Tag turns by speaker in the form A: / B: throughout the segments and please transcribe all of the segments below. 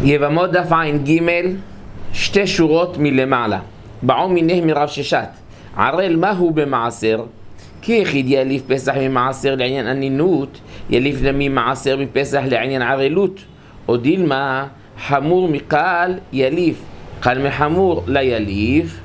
A: יבמות דף עין ג' 2 שורות מלמעלה. בעום מיניה מרב ששת. ערל מהו במעשר? כי יחיד יליף פסח ממעשר לעניין אנינות, יליף ממעשר מפסח לעניין ערלות. או דילמה חמור מקל יליף, קל מחמור לא יליף.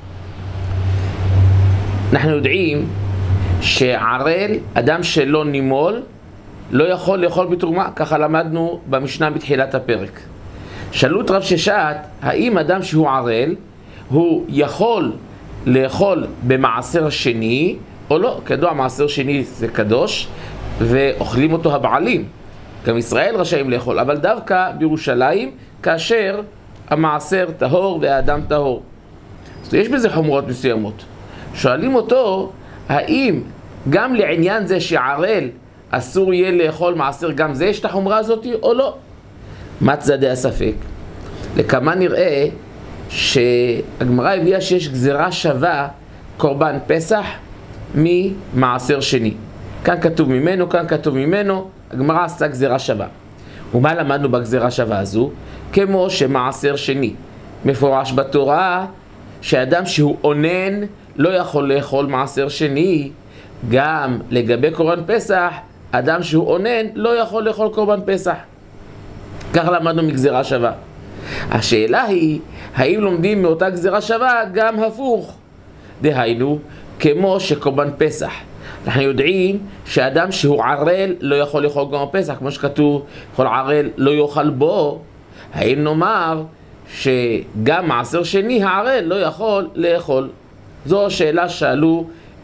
A: אנחנו יודעים שערל, אדם שלא נימול, לא יכול לאכול בתרומה, ככה למדנו במשנה בתחילת הפרק. שאלו את רב ששת, האם אדם שהוא ערל, הוא יכול לאכול במעשר השני או לא? כדוע, מעשר שני זה קדוש, ואוכלים אותו הבעלים. גם ישראל רשאים לאכול, אבל דווקא בירושלים, כאשר המעשר טהור והאדם טהור. אז יש בזה חומרות מסוימות. שואלים אותו, האם גם לעניין זה שערל אסור יהיה לאכול מעשר, גם זה יש את החומרה הזאת או לא? מה צדדי הספק? לכמה נראה שהגמרא הביאה שיש גזירה שווה קורבן פסח ממעשר שני. כאן כתוב ממנו, כאן כתוב ממנו, הגמרא עשתה גזירה שווה. ומה למדנו בגזירה שווה הזו? כמו שמעשר שני מפורש בתורה שאדם שהוא אונן לא יכול לאכול מעשר שני, גם לגבי קורבן פסח אדם שהוא אונן לא יכול לאכול קורבן פסח. כך למדנו מגזירה שווה. השאלה היא, האם לומדים מאותה גזירה שווה גם הפוך? דהיינו, כמו שקורבן פסח. אנחנו יודעים שאדם שהוא ערל לא יכול לאכול קורבן פסח, כמו שכתוב, כל ערל לא יאכל בו. האם נאמר שגם מעשר שני הערל לא יכול לאכול? זו השאלה שאלו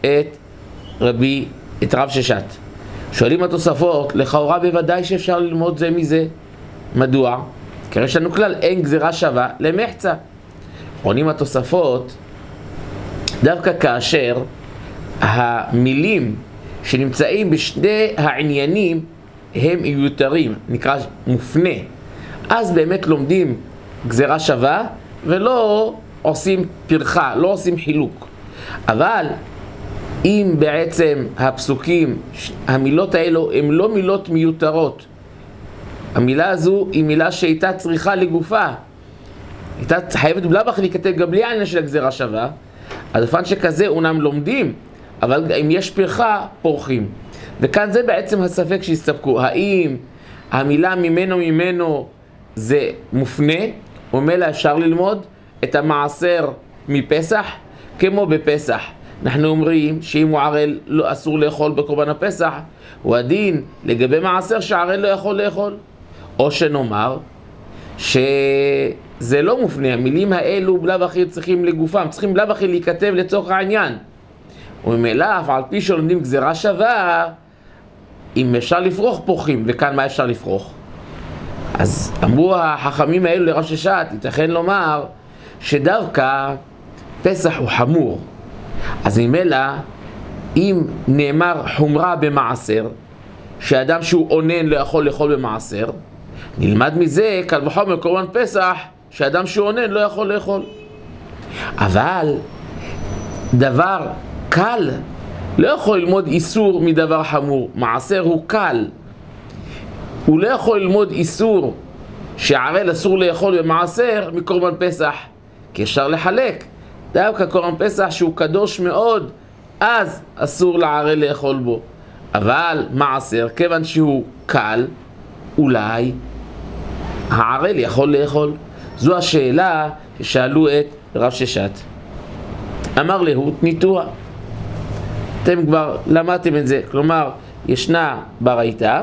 A: את רב ששת. שואלים התוספות, לכאורה בוודאי שאפשר ללמוד זה מזה. מדוע? כי יש לנו כלל, אין גזירה שווה למחצה. עונים התוספות, דווקא כאשר המילים שנמצאים בשני העניינים הם מיותרים, נקרא מופנה, אז באמת לומדים גזירה שווה ולא עושים פרחה, לא עושים חילוק. אבל אם בעצם הפסוקים, המילות האלו הן לא מילות מיותרות, המילה הזו היא מילה שהייתה צריכה לגופה, הייתה חייבת בלבח להיכתב גם בלי העניין של הגזירה שווה, אז אופן שכזה אומנם לומדים, אבל אם יש פרחה, פורחים. וכאן זה בעצם הספק שהסתפקו. האם המילה ממנו זה מופנה, או מלא אפשר ללמוד את המעשר מפסח, כמו בפסח. אנחנו אומרים שאם הוא ערל לא אסור לאכול בקורבן הפסח, הוא הדין לגבי מעשר שערל לא יכול לאכול. או שנאמר שזה לא מופנה, המילים האלו בלב אחי צריכים לגופם, צריכים בלב אחי להיכתב לצורך העניין. וממילא, על פי שלומדים גזירה שווה, אם אפשר לפרוח פורחים, וכאן מה אפשר לפרוח? אז אמרו החכמים האלו לרב ששת, ייתכן לומר שדווקא פסח הוא חמור. אז ממילא, אם נאמר חומרה במעשר, שאדם שהוא אונן לא יכול לאכול במעשר, נלמד מזה קל וחומר קורבן פסח שאדם שהוא אונן לא יכול לאכול. אבל דבר קל לא יכול ללמוד איסור מדבר חמור. מעשר הוא קל, הוא לא יכול ללמוד איסור שערל אסור לאכול במעשר מקורבן פסח, כי אפשר לחלק. דווקא קורבן פסח שהוא קדוש מאוד, אז אסור לערל לאכול בו. אבל מעשר, כיוון שהוא קל, אולי הערל יכול לאכול. זו השאלה ששאלו את רב ששת. אמר להות ניתוח. אתם כבר למדתם את זה. כלומר, ישנה ברייתא,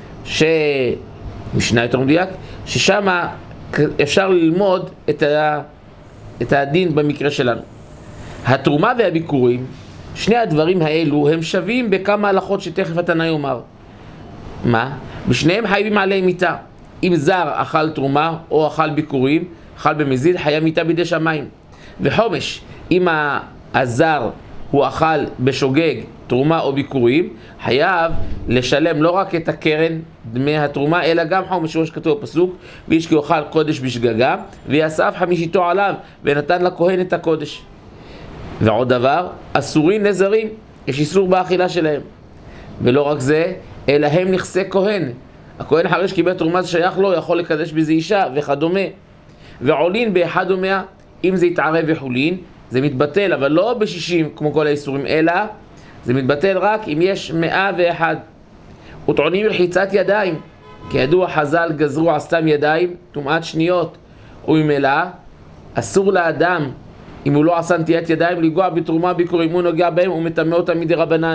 A: משנה יותר מדויק, ששם אפשר ללמוד את הדין במקרה שלנו. התרומה והביקורים, שני הדברים האלו הם שווים בכמה הלכות שתכף התנא יאמר. מה? בשניהם חייבים עליהם מיתה. אם זר אכל תרומה או אכל ביקורים, אכל במזיד, חייב מיתה בידי שמיים. וחומש, אם הזר הוא אכל בשוגג תרומה או ביקורים, חייב לשלם לא רק את הקרן דמי התרומה, אלא גם חומש, כמו שכתוב בפסוק, ואיש כי אוכל קודש בשגגה, ויאסף חמישיתו עליו, ונתן לכהן את הקודש. ועוד דבר, אסורים נזרים, יש איסור באכילה שלהם. ולא רק זה, אלא הם נכסי כהן. הכהן אחרי שקיבל תרומה שייך לו, יכול לקדש בזה אישה וכדומה. ועולין באחד ומאה, אם זה יתערב וחולין, זה מתבטל, אבל לא ב-60 כמו כל האיסורים, אלא זה מתבטל רק אם יש 101. וטוענים רחיצת ידיים, כידוע חז"ל גזרו על סתם ידיים טומאת שניות, וממילא אסור לאדם, אם הוא לא עשה נטיית ידיים, לגוע בתרומה ביקורים, הוא נוגע בהם ומטמא אותם מדי רבנן.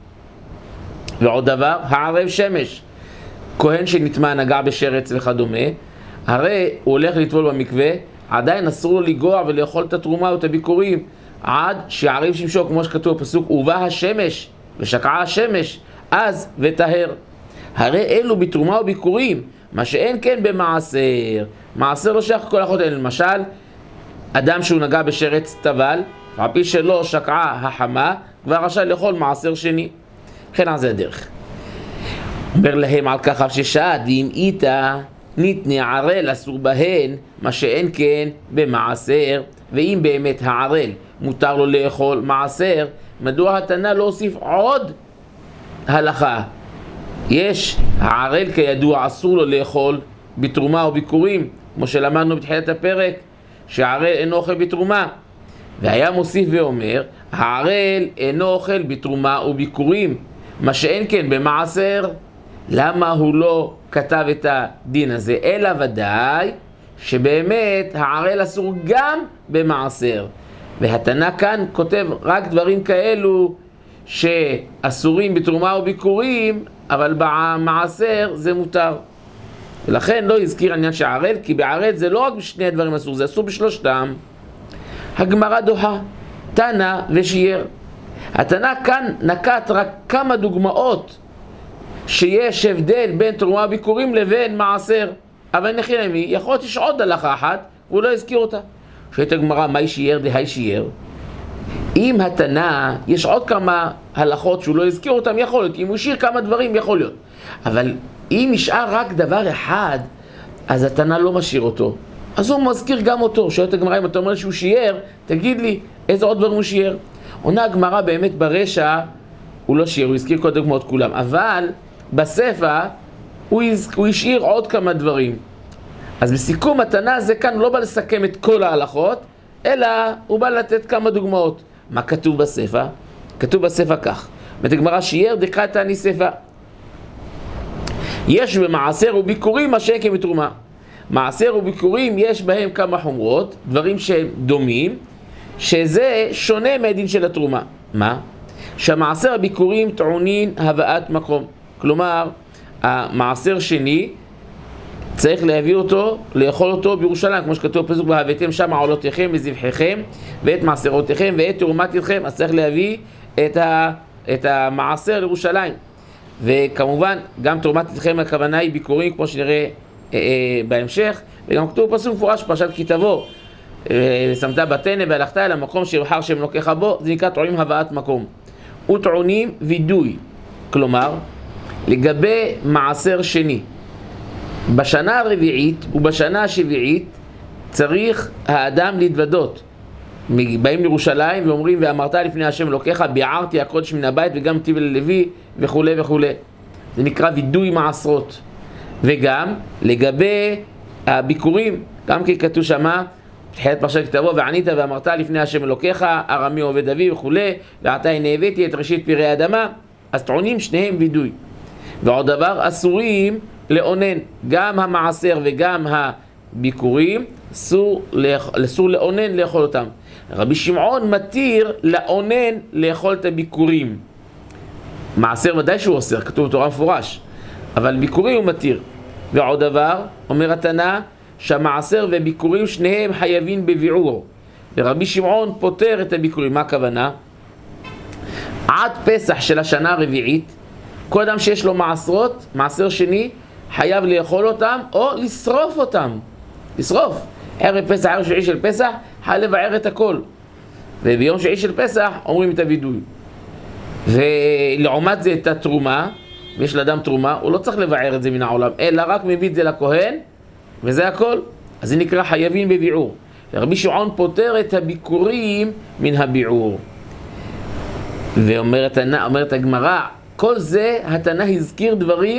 A: ועוד דבר, הערב שמש, כהן שנטמא נגע בשרץ וכדומה, הרי הוא הולך לטבול במקווה, עדיין אסור לו לגוע ולאכול את התרומה או את הביקורים, עד שיערב שמשו, כמו שכתוב בפסוק, ובא השמש ושקעה השמש, אז וטהר. הרי אלו בתרומה וביקורים, מה שאין כן במעשר. מעשר לא שייך כל האחות האלה. למשל, אדם שהוא נגע בשרץ טבל, ועל פי שלא שקעה החמה, כבר רשאי לאכול מעשר שני. כן, על זה הדרך. אומר להם על כך ששעת, ואם איתה ניתנה ערל אסור בהן, מה שאין כן במעשר. ואם באמת הערל מותר לו לאכול מעשר, מדוע התנא לא הוסיף עוד הלכה? יש, הערל כידוע אסור לו לאכול בתרומה או ביקורים, כמו שלמדנו בתחילת הפרק, שהערל אינו אוכל בתרומה. והיה מוסיף ואומר, הערל אינו אוכל בתרומה וביקורים, מה שאין כן במעשר. למה הוא לא כתב את הדין הזה? אלא ודאי שבאמת הערל אסור גם במעשר. והתנא כאן כותב רק דברים כאלו שאסורים בתרומה וביקורים, אבל במעשר זה מותר. ולכן לא הזכיר עניין שערל, כי בערל זה לא רק בשני הדברים אסור, זה אסור בשלושתם. הגמרא דוחה, תנא ושיער. התנא כאן נקט רק כמה דוגמאות שיש הבדל בין תרומה וביקורים לבין מעשר. אבל נכי למי, יכול להיות יש עוד הלכה אחת, והוא לא הזכיר אותה. שואלת הגמרא, מהי שיער דהי שיער? אם התנא, יש עוד כמה הלכות שהוא לא הזכיר אותם, יכול להיות. אם הוא השאיר כמה דברים, יכול להיות. אבל אם נשאר רק דבר אחד, אז התנא לא משאיר אותו. אז הוא מזכיר גם אותו. שואלת הגמרא, אם אתה אומר שהוא שיער, תגיד לי, איזה עוד דברים הוא שיער? עונה הגמרא באמת ברשע, הוא לא שיער, הוא הזכיר כל דוגמאות כולם. אבל בספר, הוא השאיר עוד כמה דברים. אז בסיכום התנא זה כאן לא בא לסכם את כל ההלכות, אלא הוא בא לתת כמה דוגמאות. מה כתוב בספר? כתוב בספר כך. בתגמרא שיער דקרא תעני ספר. יש במעשר וביקורים מה שאין כמתרומה. מעשר וביקורים יש בהם כמה חומרות, דברים שהם דומים, שזה שונה מהדין של התרומה. מה? שהמעשר הביקורים טעונין הבאת מקום. כלומר, המעשר שני צריך להביא אותו, לאכול אותו בירושלים, כמו שכתוב בפסוק, והבאתם שם עולותיכם וזבחיכם ואת מעשרותיכם ואת תרומתכם. אז צריך להביא את המעשר לירושלים. וכמובן גם תרומתכם הכוונה היא ביקורים, כמו שנראה בהמשך. וגם כתוב בפסוק מפורש פרשת כי תבוא, ושמת בתנא והלכת אל המקום שיבחר שם אלוקיך בו, זה נקרא טוענים הבאת מקום. וטוענים וידוי, כלומר לגבי מעשר שני, בשנה הרביעית ובשנה השביעית צריך האדם להתוודות. באים לירושלים ואומרים, ואמרת לפני השם אלוקיך, ביערתי הקודש מן הבית וגם טיב ללוי וכו' וכו'. זה נקרא וידוי מעשרות. וגם לגבי הביקורים, גם כי כתוב שמה, תחילת פרשת כתבו, וענית ואמרת לפני השם אלוקיך, ארמי עובד אבי וכו', ועתה הנה הבאתי את ראשית פרי האדמה. אז טוענים שניהם וידוי. ועוד דבר, אסורים לאונן, גם המעשר וגם הביקורים, אסור לאונן לאכול אותם. רבי שמעון מתיר לאונן לאכול את הביקורים. מעשר ודאי שהוא אוסר, כתוב בתורה מפורש, אבל ביקורים הוא מתיר. ועוד דבר, אומר התנא, שהמעשר וביקורים שניהם חייבים בביעור. ורבי שמעון פותר את הביקורים. מה הכוונה? עד פסח של השנה הרביעית, כל אדם שיש לו מעשרות, מעשר שני, חייב לאכול אותם או לשרוף אותם. לשרוף. ערב פסח, ערב שביעי של פסח, חייב לבער את הכל. וביום שביעי של פסח אומרים את הוידוי. ולעומת זה את התרומה, ויש לאדם תרומה, הוא לא צריך לבער את זה מן העולם, אלא רק מביא את זה לכהן, וזה הכל. אז זה נקרא חייבים בביעור. ורבי שמעון פותר את הביקורים מן הביעור. ואומרת הגמרא, כל זה התנא הזכיר דברים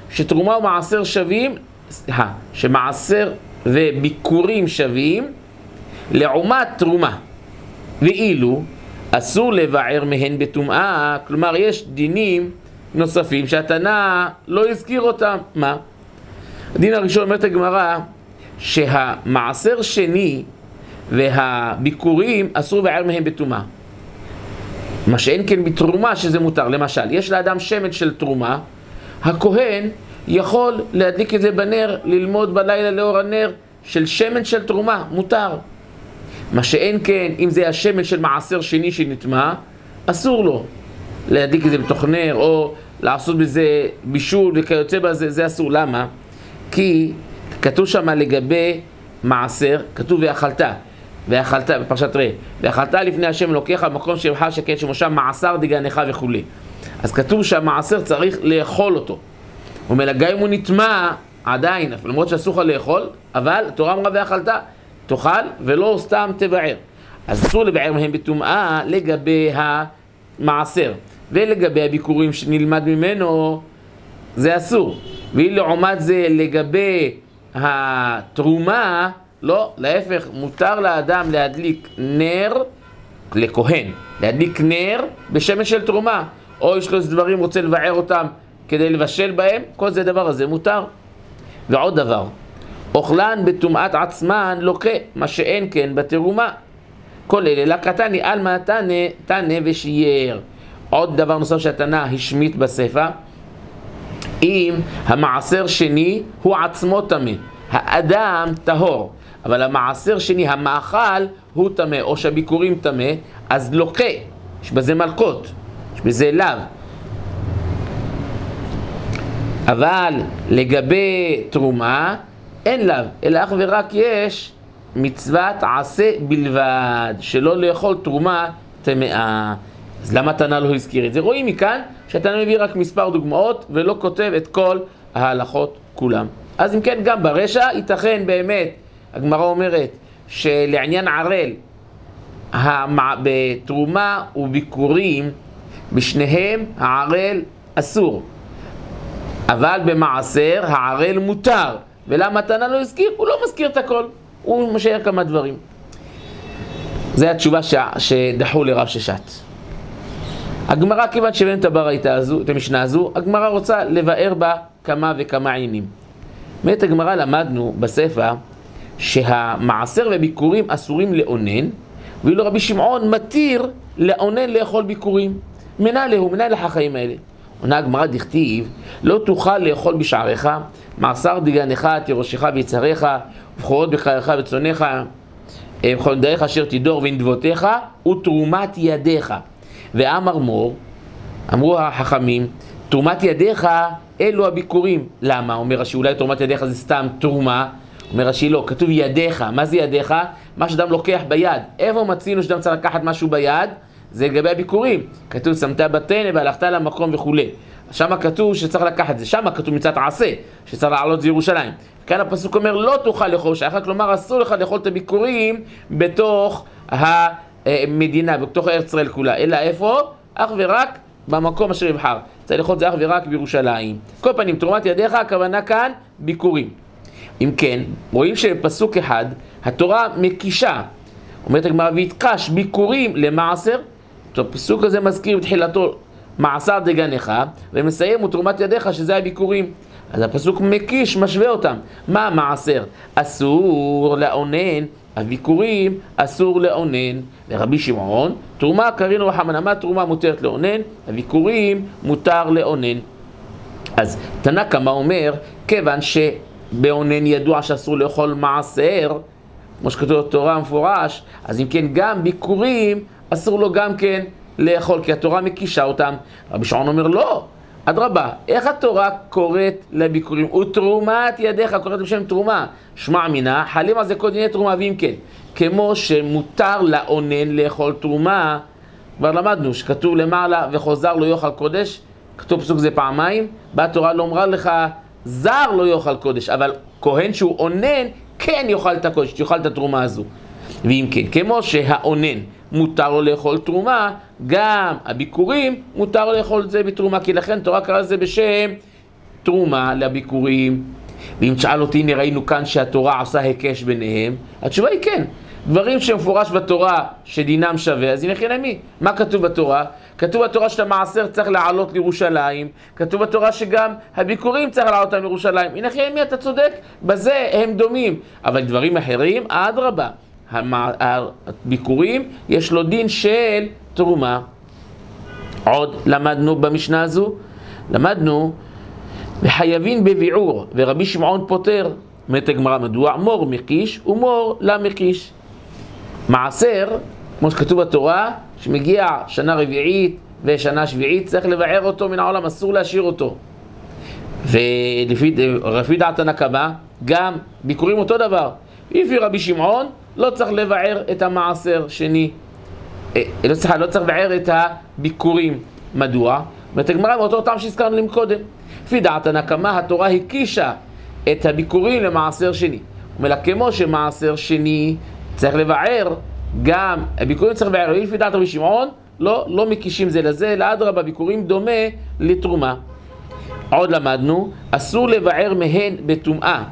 A: שתרומה ומעשר שווים, שמעשר וביקורים שווים לעומת תרומה. ואילו אסור לבער מהן בטומאה, כלומר יש דינים נוספים שהתנא לא הזכיר אותם. מה? הדין הראשון אומרת הגמרא שהמעשר שני והביקורים אסור לבער מהן בטומאה. מה שאין כן בתרומה שזה מותר. למשל, יש לאדם שמן של תרומה, הכהן יכול להדליק את זה בנר, ללמוד בלילה לאור הנר של שמן של תרומה, מותר. מה שאין כן, אם זה השמן של מעשר שני שנטמא, אסור לו להדליק את זה בתוך נר, או לעשות בזה בישול וכיוצא בזה, זה אסור. למה? כי כתוב שם לגבי מעשר, כתוב ואכלת בפרשת ראה, ואכלת לפני השם אלוקיך במקום שיבחר שכן שמושם מעשר דגנך וכו'. אז כתוב שהמעשר צריך לאכול אותו. אומר, גם אם הוא נטמא, עדיין, למרות שאסור לך לאכול, אבל תורה אמרה ואכלת, תאכל ולא סתם תבער. אז אסור לבער מהם בטומאה לגבי המעשר, ולגבי הביקורים שנלמד ממנו זה אסור. ואילו לעומת זה לגבי התרומה, לא, להפך, מותר לאדם להדליק נר, לכהן, להדליק נר בשמן של תרומה, או יש לו איזה דברים רוצה לבער אותם כדי לבשל בהם, כל זה דבר הזה מותר. ועוד דבר, אוכלן בטומאת עצמן לוקה, מה שאין כן בתרומה. כל אלה לקטני אלמה תנה ושייר. עוד דבר נוסף שהתנא השמיט בספר, אם המעשר שני הוא עצמו טמא, האדם טהור, אבל המעשר שני, המאכל, הוא טמא, או שהביקורים טמא, אז לוקה, יש בזה מלכות, יש בזה לאו. אבל לגבי תרומה, אין לאו, אלא אך ורק יש מצוות עשה בלבד, שלא לאכול תרומה טמאה. אז למה תנא לא הזכיר את זה? רואים מכאן שהתנא מביא רק מספר דוגמאות, ולא כותב את כל ההלכות כולם. אז אם כן, גם ברשע ייתכן באמת, הגמרא אומרת שלעניין ערל, בתרומה וביקורים, בשניהם הערל אסור. אבל במעשר הערל מותר. ולמה תנא לא הזכיר? הוא לא מזכיר את הכל. הוא משאיר כמה דברים. זו התשובה שדחו לרב ששת. הגמרא, כיוון שהבאנו את הברייתא הזו, את המשנה הזו, הגמרא רוצה לבאר בה כמה וכמה עניינים. באמת הגמרא למדנו בספר שהמעשר וביקורים אסורים לאונן, ואילו רבי שמעון מתיר לאונן לאכול ביקורים. מנה לך החיים האלה. עונה הגמרא דכתיב, לא תוכל לאכול בשעריך, מעשר דגנך, תירושך ויצריך, ובכורות בקריך וצונך, ובכל נדריך אשר תדור ונדבותיך, ותרומת ידיך. ואמר מור, אמרו החכמים, תרומת ידיך אלו הביקורים. למה? אומר רש"י, אולי תרומת ידיך זה סתם תרומה. אומר רש"י, לא, כתוב ידיך. מה זה ידיך? מה שאדם לוקח ביד. איפה מצינו שאדם צריך לקחת משהו ביד? זה לגבי הביקורים. כתוב שמת בטנא והלכת למקום וכו'. שם כתוב שצריך לקחת זה. שם כתוב מצוות עשה, שצריך לעלות זה ירושלים. כאן הפסוק אומר, לא תוכל לאכול בשעריך, כלומר אסור לך לאכול את הביקורים בתוך המדינה, בתוך ארץ ישראל כולה. אלא איפה? אך ורק במקום אשר יבחר. צריך לאכול זה אך ורק בירושלים. כל פנים, תרומת ידיך, הכוונה כאן ביקורים. אם כן, רואים שבפסוק אחד התורה מקישה. אומרת הגמרא, ויתקש ביקורים למעשר. הפסוק הזה מזכיר בתחילתו מעשר דגנך, ומסיים תרומת ידיך שזה הביקורים. אז הפסוק מקיש, משווה אותם. מה המעשר? אסור לאונן, הביקורים אסור לאונן. לרבי שמעון, תרומה קרינו וחמנה, מה תרומה מותרת לאונן? הביקורים מותר לאונן. אז תנא קמא אומר, כיוון שבאונן ידוע שאסור לאכול מעשר, כמו שכתוב בתורה המפורש, אז אם כן גם ביקורים אסור לו גם כן לאכול, כי התורה מקישה אותם. רבי שמעון אומר לא, אדרבה, איך התורה קוראת לביקורים? ותרומת ידיך, קוראת בשם תרומה. שמע מינה, חלים על זה כל דיני תרומה, ואם כן, כמו שמותר לאונן לאכול תרומה, כבר למדנו שכתוב למעלה וחוזר לא יאכל קודש, כתוב פסוק זה פעמיים, בתורה לא אמרה לך זר לא יאכל קודש, אבל כהן שהוא אונן כן יאכל את הקודש, יאכל את התרומה הזו. ואם כן, כמו שהאונן מותר לו לאכול תרומה, גם הביקורים מותר לו לאכול את זה בתרומה, כי לכן תורה קרא לזה בשם תרומה לביקורים? ואם תשאל אותי, הנה ראינו כאן שהתורה עושה היקש ביניהם, התשובה היא כן. דברים שמפורש בתורה שדינם שווה, אז הנה כן למי? מה כתוב בתורה? כתוב בתורה שאת המעשר צריך לעלות לירושלים, כתוב בתורה שגם הביקורים צריך לעלות לירושלים. הנה כן למי? אתה צודק, בזה הם דומים. אבל דברים אחרים, אדרבה, הביקורים יש לו דין של תרומה. עוד למדנו במשנה הזו, למדנו וחייבים בביעור, ורבי שמעון פותר. אומרת הגמרא, מדוע? מור מקיש ומור לא מקיש. מעשר, כמו שכתוב בתורה, שמגיע שנה רביעית ושנה שביעית, צריך לבער אותו מן העולם, אסור להשאיר אותו. ולפי דעת הנקמה, גם ביקורים אותו דבר. לפי רבי שמעון, לא צריך לבער את המעשר שני. לא צריך לבער את הביקורים. מדוע? אומרת הגמרא, מאותו טעם שהזכרנו להם קודם. לפי דעת הנקמה, התורה הקישה את הביקורים למעשר שני. אומר לה, כמו שמעשר שני צריך לבער, גם הביקורים צריך לבער. לפי דעת רבי שמעון, לא מקישים זה לזה, לאדרבה, ביקורים דומה לתרומה. עוד למדנו, אסור לבער מהן בטומאה.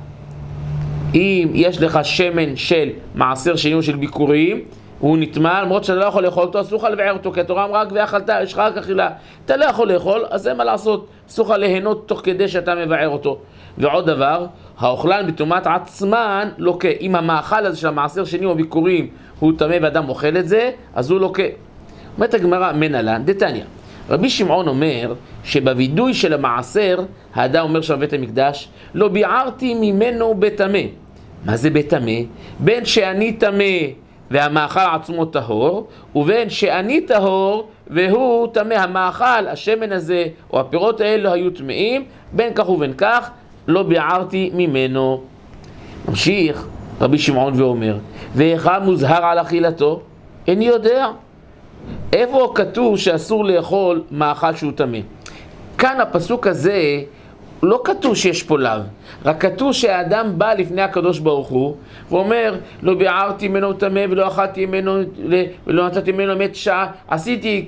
A: אם יש לך שמן של מעשר שני או של ביקורים, הוא נטמע, למרות שאתה לא יכול לאכול אותו, אסור לך לבער אותו, כי התורה אמרה רק ואכלת, יש לך רק אכילה. אתה לא יכול לאכול, אז אין מה לעשות, אסור לך ליהנות תוך כדי שאתה מבער אותו. ועוד דבר, האוכלן בטומאת עצמן לוקה. אם המאכל הזה של המעשר שני או ביקורים הוא טמא ואדם אוכל את זה, אז הוא לוקה. אומרת הגמרא מנהלן, דתניא. רבי שמעון אומר שבווידוי של המעשר, האדם אומר שם בית המקדש, לא ביערתי ממנו בטמא. מה זה בטמא? בין שאני טמא והמאכל עצמו טהור, ובין שאני טהור והוא טמא. המאכל, השמן הזה או הפירות האלה היו טמאים, בין כך ובין כך לא ביערתי ממנו. ממשיך רבי שמעון ואומר, ואיכה מוזהר על אכילתו? איני יודע. איפה כתוב שאסור לאכול מאכל שהוא טמא? כאן הפסוק הזה לא כתוב שיש פה לאו, רק כתוב שהאדם בא לפני הקדוש ברוך הוא ואומר, לא ביערתי ממנו טמא ולא אכלתי ממנו ולא נתתי ממנו מת שעה, עשיתי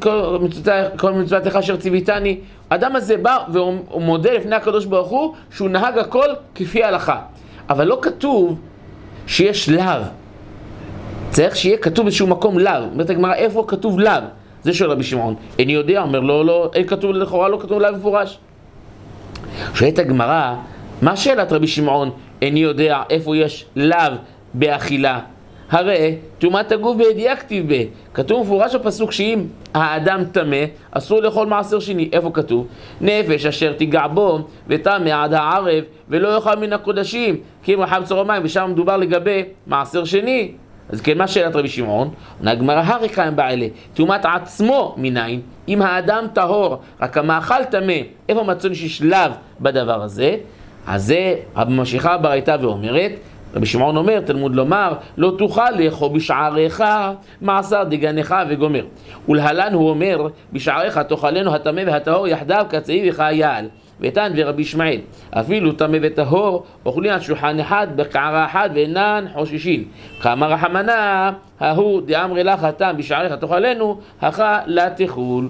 A: כל מצוותיך אשר ציוויתני. האדם הזה בא והוא מודה לפני הקדוש ברוך הוא שהוא נהג הכל כפי ההלכה, אבל לא כתוב שיש לאו. צריך שיהיה כתוב באיזשהו מקום לאו. אומרת הגמרא, איפה כתוב לאו? זה שואל רבי שמעון. איני יודע, אומר לא, אין כתוב לכאורה, לא כתוב לאו מפורש. שואלת הגמרא, מה שאלת רבי שמעון, איני יודע איפה יש לאו באכילה? הרי טומאת הגוף בידיעה כתיב בה. כתוב מפורש בפסוק שאם האדם טמא, אסור לאכול מעשר שני. איפה כתוב? נפש אשר תיגע בו וטמא עד הערב ולא יאכל מן הקודשים, כי אם רחב צהר מים, ושם מדובר לגבי מעשר שני. אז כן, מה שאלת רבי שמעון? הגמרא הריקה הם בעלי, טומאת עצמו מניין, אם האדם טהור, רק המאכל טמא, איפה מצאנו שיש לאו בדבר הזה? אז זה ממשיכה הברייתא ואומרת, רבי שמעון אומר, תלמוד לומר, לא תוכל לאכול בשעריך מעשר דגנך וגומר. ולהלן הוא אומר, בשעריך תאכלנו הטמא והטהור יחדיו כצעי וכאייל. ותן ורבי ישמעאל, אפילו טמא וטהור אוכלים על שולחן אחד בקערה אחת ואינן חוששים. כאמר רחמנא, ההוא דאמרי לך התם בשעריך תאכלנו, הכה לה תאכול.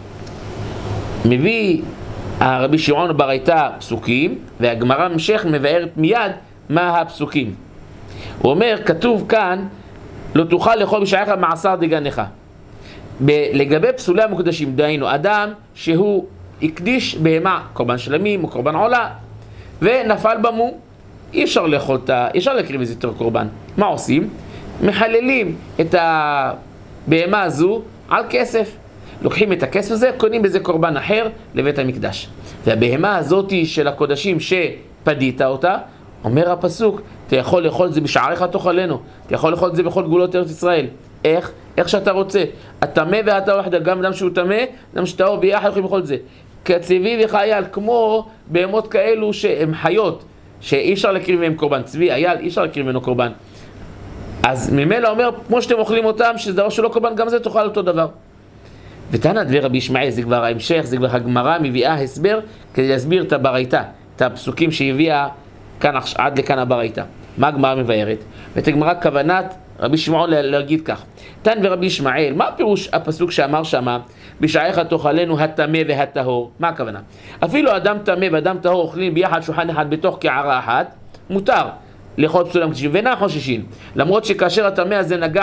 A: מביא רבי שמעון ברייתא פסוקים, והגמרא המשך מבארת מיד מה הפסוקים. הוא אומר, כתוב כאן, לא תוכל לאכול בשעריך מעשר דגנך. לגבי פסולי המוקדשים, דהיינו, אדם שהוא הקדיש בהמה, קורבן שלמים או קורבן עולה, ונפל במו, אי אפשר לאכול אותה, אי אפשר להקריב איזה יותר קורבן. מה עושים? מחללים את הבהמה הזו על כסף. לוקחים את הכסף הזה, קונים בזה קורבן אחר לבית המקדש. והבהמה הזאת של הקודשים שפדית אותה, אומר הפסוק, אתה יכול לאכול את זה בשעריך תאכלנו, אתה יכול לאכול את זה בכל גבולות ארץ ישראל. איך? איך שאתה רוצה. הטמא והטהור יחדיו, גם אדם שהוא טמא, אדם שטהור ביחד יכולים לאכול את זה. כצבי וחייל, כמו בהמות כאלו שהן חיות, שאי אפשר להקריב מהם קורבן. צבי, אייל, אי אפשר להקריב ממנו קורבן. אז ממילא אומר, כמו שאתם אוכלים אותם, שזה דבר שלא קורבן, גם זה תאכל אותו דבר. ותנא דבר רבי ישמעאל, זה כבר ההמשך, זה כבר הגמרא מביאה הסבר, כדי להסביר את הברייתא, את הפסוקים שהביאה כאן, עד לכאן הברייתא. מה הגמרא מבארת? ואת הגמרא כוונת רבי שמעון להגיד כך. תן ורבי ישמעאל, מה פירוש הפסוק שאמר שמה? בשעריך תאכלנו הטמא והטהור. מה הכוונה? אפילו אדם טמא ואדם טהור אוכלים ביחד שולחן אחד בתוך קערה אחת, מותר לאכול פסולי המקדשים ואינם חוששים. למרות שכאשר הטמא הזה נגע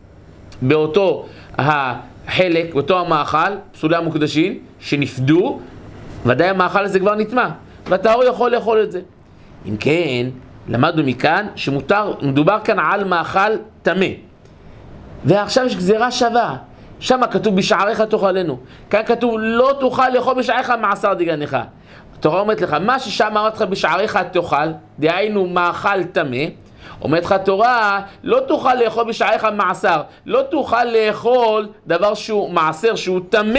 A: באותו החלק, באותו המאכל, פסולי המקדשים שנפדו, ודאי המאכל הזה כבר נטמא, והטהור יכול לאכול את זה. אם כן, למדנו מכאן שמותר, מדובר כאן על מאכל טמא. ועכשיו יש גזירה שווה. שם כתוב בשעריך תאכלנו. כאן כתוב לא תאכל לאכול בשעריך מעשר דגנך. התורה אומרת לך, מה ששם אמרת לך בשעריך תאכל, דהיינו מאכל טמא, אומרת לך התורה, לא תאכל לאכול בשעריך מעשר. לא תאכל לאכול דבר שהוא מעשר, שהוא טמא.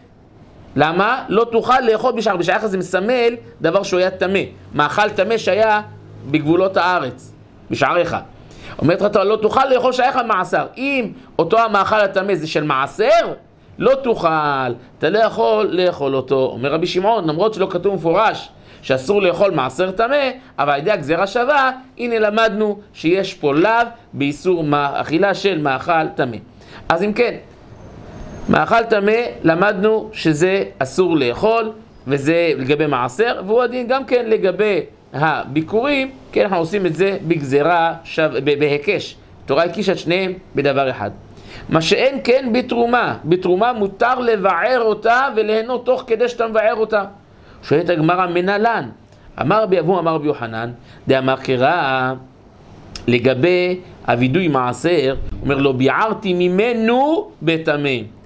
A: למה? לא תאכל לאכול בשעריך. בשעריך זה מסמל דבר שהוא היה טמא. מאכל טמא שהיה בגבולות הארץ, בשעריך. אומרת לך, לא תאכל לאכול שעריך מעשר. אם אותו המאכל הטמא זה של מעשר, לא תאכל, אתה לא יכול לאכול אותו. אומר רבי שמעון, למרות שלא כתוב מפורש שאסור לאכול מעשר טמא, אבל על ידי הגזירה שווה, הנה למדנו שיש פה לאו באיסור אכילה של מאכל טמא. אז אם כן, מאכל טמא למדנו שזה אסור לאכול, וזה לגבי מעשר, והוא הדין גם כן לגבי הביקורים, כן, אנחנו עושים את זה בגזירה, בהיקש. תורה הקישה את שניהם בדבר אחד. מה שאין כן בתרומה. בתרומה מותר לבער אותה וליהנות תוך כדי שאתה מבער אותה. שואלת הגמרא מנהלן. אמר רבי אבו, אמר רבי יוחנן, דאמר קרא לגבי הווידוי מעשר, אומר לו, ביערתי ממנו בטמא.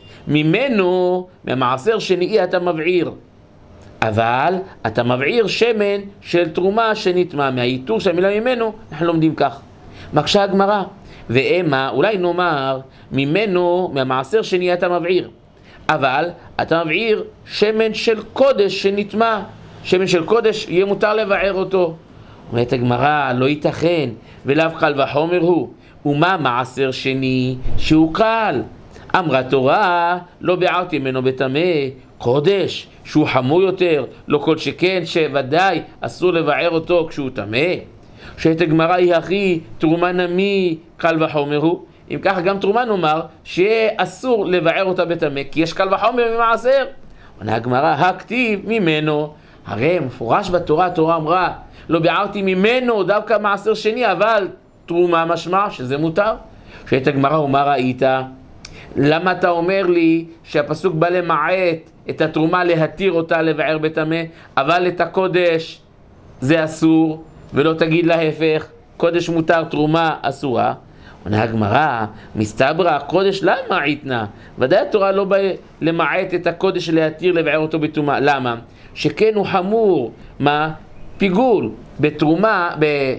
A: ממנו, מהמעשר שנאי אתה מבעיר. אבל אתה מבעיר שמן של תרומה שנטמא. מהאיתור של המילה ממנו, אנחנו לומדים כך. מקשה הגמרא, ואמה, אולי נאמר, ממנו, מהמעשר שנאי אתה מבעיר. אבל אתה מבעיר שמן של קודש שנטמא. שמן של קודש יהיה מותר לבער אותו. אומרת הגמרא, לא ייתכן, ולאו קל וחומר הוא. ומה מעשר שני שהוא קל? אמרה תורה, לא ביערתי ממנו בטמא, קודש, שהוא חמור יותר, לא כל שכן שוודאי אסור לבער אותו כשהוא טמא. שאת הגמרא היא הכי תרומה נמי קל וחומר הוא. אם ככה גם תרומה נאמר שיהיה אסור לבער אותה בטמא, כי יש קל וחומר ממעשר. עונה הגמרא, הכתיב ממנו. הרי מפורש בתורה, התורה אמרה, לא ביערתי ממנו דווקא מעשר שני, אבל תרומה משמע שזה מותר. שאת הגמרא, ומה ראית? למה אתה אומר לי שהפסוק בא למעט את התרומה להתיר אותה לבער בטמא, אבל את הקודש זה אסור, ולא תגיד להפך, קודש מותר, תרומה אסורה? עונה הגמרא, מסתברא, קודש למה עיתנה? ודאי התורה לא בא למעט את הקודש להתיר לבער אותו בתרומה. למה? שכן הוא חמור. מה? פיגול. בתרומה,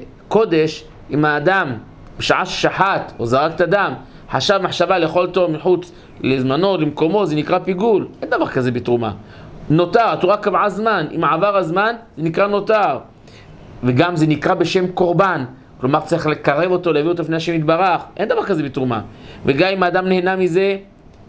A: בקודש, אם האדם בשעה ששחט או זרק את הדם, חשב מחשבה לאכול אותו מחוץ לזמנו, למקומו, זה נקרא פיגול. אין דבר כזה בתרומה. נותר, התורה קבעה זמן. אם עבר הזמן, זה נקרא נותר. וגם זה נקרא בשם קורבן. כלומר, צריך לקרב אותו, להביא אותו לפני השם יתברך. אין דבר כזה בתרומה. וגם אם האדם נהנה מזה,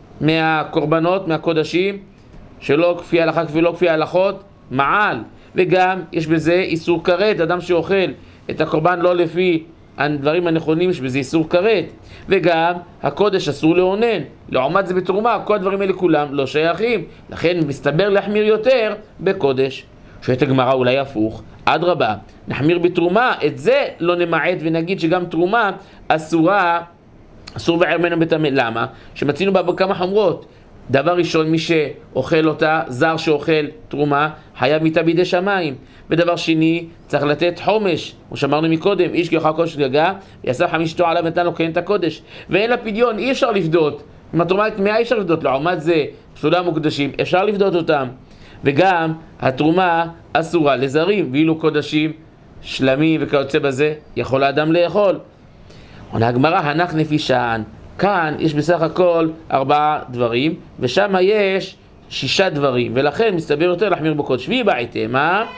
A: מהקורבנות, מהקודשים, שלא כפי הלכה ולא כפי ההלכות, מעל. וגם יש בזה איסור כרת. אדם שאוכל את הקורבן לא לפי הדברים הנכונים, יש בזה איסור כרת. וגם הקודש אסור לאונן. לעומת זה בתרומה, כל הדברים האלה כולם לא שייכים. לכן מסתבר להחמיר יותר בקודש. שואלת הגמרא, אולי הפוך. אדרבה, נחמיר בתרומה, את זה לא נמעט ונגיד שגם תרומה אסורה, אסור בער ממנו בטמא. למה? שמצינו בה כמה חמרות. דבר ראשון, מי שאוכל אותה, זר שאוכל תרומה, חייב מיתה בידי שמיים. ודבר שני, צריך לתת חומש, כמו שאמרנו מקודם, איש גיחה קודש גגה, יאסף חמישתו עליו ונתן לו כהן את הקודש. ואין לה פדיון, אי אפשר לפדות. אם התרומה טמאה אי אפשר לפדות, לעומת זה, פסולי המוקדשים, אפשר לפדות אותם. וגם התרומה אסורה לזרים, ואילו קודשים, שלמים וכיוצא בזה, יכול האדם לאכול. עונה הגמרא, הנח נפישן. כאן יש בסך הכל 4 דברים, ושם יש 6 דברים, ולכן מסתבר יותר להחמיר בקודש. שבי בעיתם,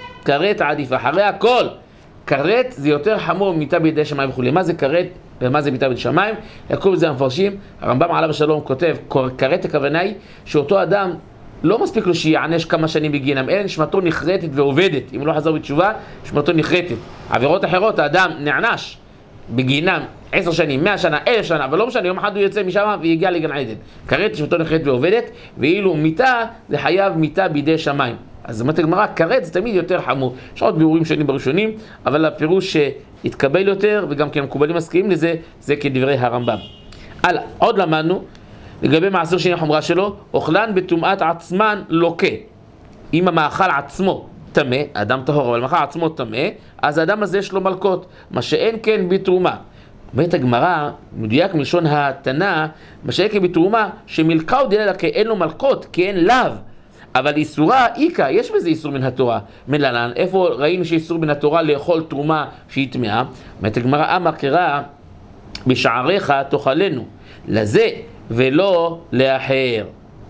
A: כרת עדיף. אחרי הכל, כרת זה יותר חמור מיתה בידי שמיים וכו'. מה זה כרת ומה זה מיתה בידי שמיים? יעקב זה המפרשים, הרמב"ם עליו השלום כותב, כרת הכוונה היא שאותו אדם לא מספיק לו שיענש כמה שנים בגינם, אלא נשמתו נחרטת ועובדת. אם הוא לא חזר בתשובה, נשמתו נחרטת. עבירות אחרות, האדם נענש, בגינם 10 שנים, 100 שנה, 1000 שנה, אבל לא משנה, יום אחד הוא יוצא משם והגיע לגן עדן. כרת שבתו נחרט ועובדת, ואילו מיתה זה חייב מיתה בידי שמיים. אז אומרת הגמרא, כרת זה תמיד יותר חמור. יש עוד ביאורים שונים בראשונים, אבל הפירוש שהתקבל יותר, וגם כן מקובלים מסכימים לזה, זה כדברי הרמב"ם. הלאה, עוד למדנו, לגבי מעשר שני החומרה שלו, אוכלן בטומאת עצמן לוקה. אם המאכל עצמו טמא, אדם טהור, אבל המאכל עצמו טמא, אז האדם הזה יש לו מלקות, מה שאין כן בתרומה. אומרת הגמרא, מדויק מלשון התנא, מה שאין כן בתרומה, שמלקה הוא דילה כי אין לו מלקות, כי אין לאו. אבל איסורה איקה, יש בזה איסור מן התורה. מללן, איפה ראינו שאיסור מן התורה לאכול תרומה שהיא טמאה? אומרת הגמרא, אמר קרא, בשעריך תאכלנו, לזה ולא לאחר.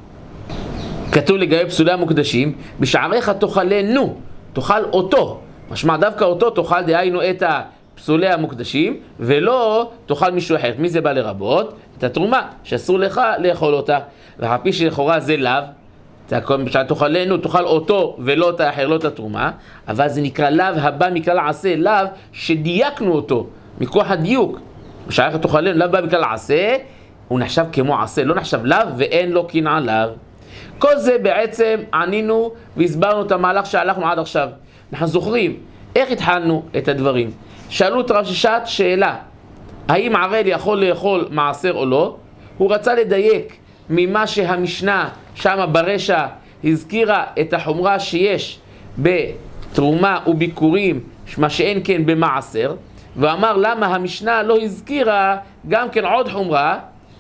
A: כתוב לגבי פסולי המוקדשים, בשעריך תאכלנו, תאכל אותו. משמע דווקא אותו תאכל, דהיינו את פסולי המוקדשים, ולא תאכל מישהו אחר. מי זה בא לרבות? את התרומה, שאסור לך לאכול אותה. והפי שלכאורה זה לאו, תאכלנו, תאכל אותו ולא את האחר, לא את התרומה, אבל זה נקרא לאו הבא מכלל העשה, לאו שדייקנו אותו, מכוח הדיוק. בשעריך תאכלנו, לאו בא מכלל העשה, הוא נחשב כמו עשה, לא נחשב לאו ואין לו קנאה לאו. כל זה בעצם ענינו והסברנו את המהלך שהלכנו עד עכשיו. אנחנו זוכרים איך התחלנו את הדברים. שאלו את רב ששת שאלה, האם ערל יכול לאכול מעשר או לא? הוא רצה לדייק ממה שהמשנה שמה ברשע הזכירה את החומרה שיש בתרומה וביקורים, מה שאין כן במעשר, ואמר למה המשנה לא הזכירה גם כן עוד חומרה,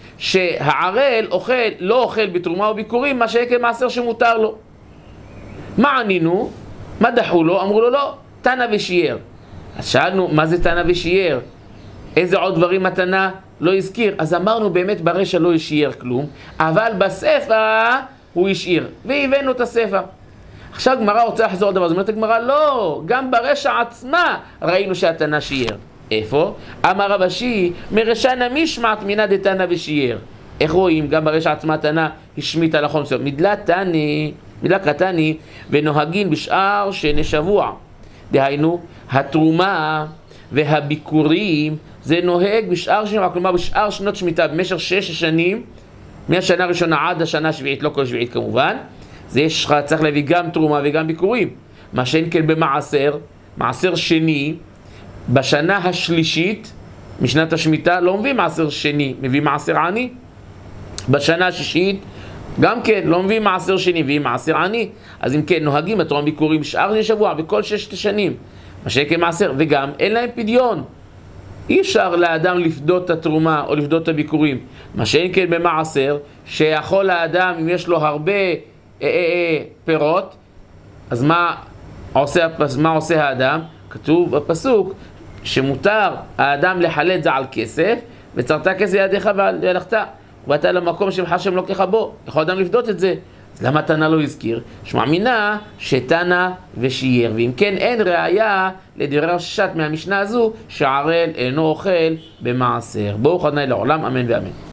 A: שהערל לא אוכל בתרומה וביקורים, מה שאין כן מעשר שמותר לו. מה ענינו? מה דחו לו? אמרו לו לא, תנא ושיער. אז שאלנו מה זה תנא ושיער? איזה עוד דברים התנא לא הזכיר? אז אמרנו באמת ברשע לא השאיר כלום, אבל בספר הוא השאיר, והבאנו את הספר. עכשיו גמרא רוצה לחזור דבר, זאת אומרת הגמרא לא, גם ברשע עצמה ראינו שהתנא שיער. איפה? אמר רב אשי, מרשענא משמעת מינא דתנא ושיער. איך רואים? גם ברשע עצמה תנא השמיט על החום מסוים. מדלה קטני ונוהגין בשאר שני שבוע. דהיינו, התרומה והביקורים זה נוהג בשאר שנים, כלומר בשאר שנות שמיטה, במשך 6 שנים, מהשנה הראשונה עד השנה השביעית, לא כל שביעית כמובן, זה צריך להביא גם תרומה וגם ביקורים. מה שאין כן במעשר, מעשר שני, בשנה השלישית, משנת השמיטה, לא מביא מעשר שני, מביא מעשר עני. בשנה השישית, גם כן, לא מביא מעשר שני, מביא מעשר עני. אז אם כן, נוהגים התרומה ביקורים שאר שבוע, בכל 6 שנים. מה שאין כן מעשר, וגם אין להם פדיון. אי אפשר לאדם לפדות את התרומה או לפדות את הביקורים. מה שאין כן במעשר, שיכול האדם, אם יש לו הרבה פירות, אז מה עושה האדם? כתוב בפסוק שמותר האדם לחלט זה על כסף, וצרת כסף ידיך והלכת, ובאת למקום שלך שם לוקח בו. יכול אדם לפדות את זה. אז למה תנא לא הזכיר? שמאמינה שתנא ושיער, ואם כן אין ראיה לדברי רב ששת מהמשנה הזו שערל אינו אוכל במעשר. ברוך ה' לעולם, אמן ואמן.